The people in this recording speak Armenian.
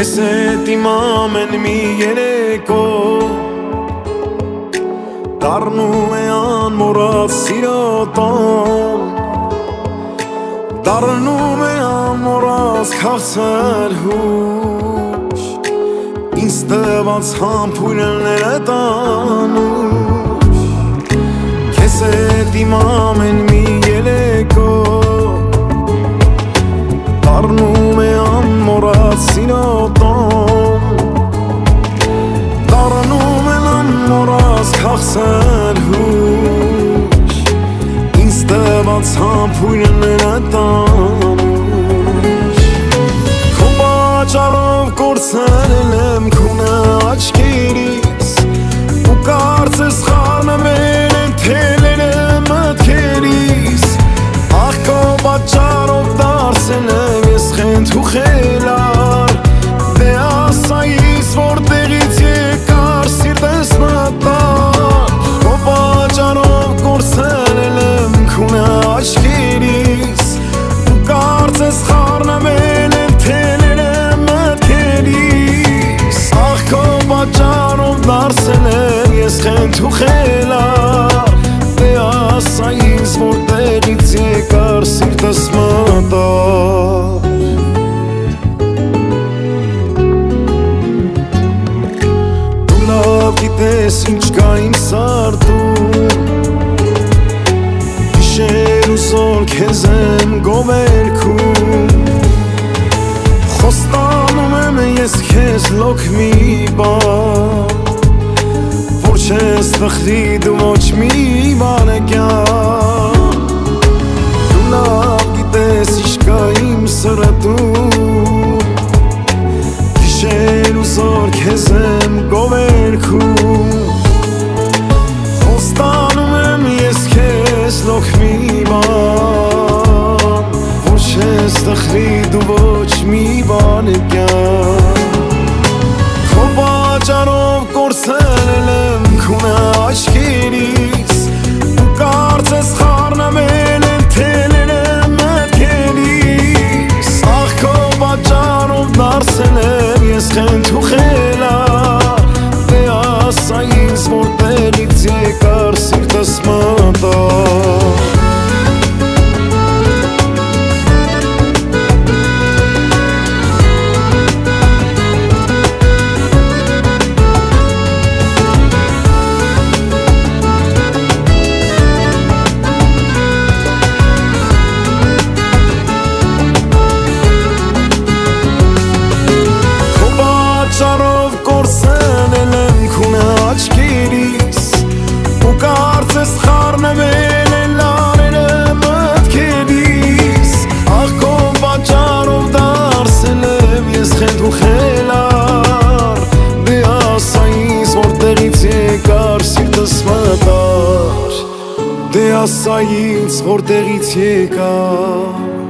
Քեզ հետ իմ ամեն մի երեկո դառնում է անմոռաց սիրո տոն, դառնում է անմոռաց քաղցր հուշ, ինձ տված համբույրները տանուշ։ Քեզ հետ իմ ամեն մի երեկո դառնում է անմոռաց սիրո տոն, դառնում է անմոռաց քաղցր հուշ, ինձ տված համբույրները տանուշ։ Քո պատճառով կորցրել եմ քունը աչքերիս, ու կարծես խառնվել են թելերը մտքերիս, ախ քո պատճառով դարձել եմ ես խենթ ու խելար, դե ասա ինձ որտեղից եկար սիրտս մտար, քո պատճառով կորցրել եմ քունը աչքերիս, ու կարծես խառնվել են թելերը մտքերիս, ախ քո պատճառով դարձել եմ ես խենթ ու խելար, դե ասա ինձ որտեղից եկար սիրտս մտար։ Դու լավ գիտես ինչ կա իմ սարդում, գիշեր ու զոր քեզ եմ գովերքում, խոստանում եմ ես քեզ լոք մի բան, որ չես տխրի դու ոչ մի բանեկյան։ Դու լավ գիտես ինչ կա իմ սրտում, գիշեր ու զոր քեզ եմ գովերքում, խոստանում եմ ես քեզ լոք մի բան, որ չես տխրի դու ոչ մի բանեկյան։ Քո պատճառով կորցրել եմ քունը աչքերիս, ու կարծես խառնվել են թելերը մտքերիս, ախ քո պատճառով դարձել եմ ես խենթ ու խելար, դե ասա ինձ որտեղից եկար սիրտս մտար։ Պատճառով կորցրել եմ քունը աչքերիս, ու կարծես խառնվել են լարերը մտքերիս, ախ քո պատճառով դարձել եմ ես խենթ ու խելար, դե ասա ինձ որտեղից եկար սիրտս մտար, դե ասա ինձ որտեղից եկար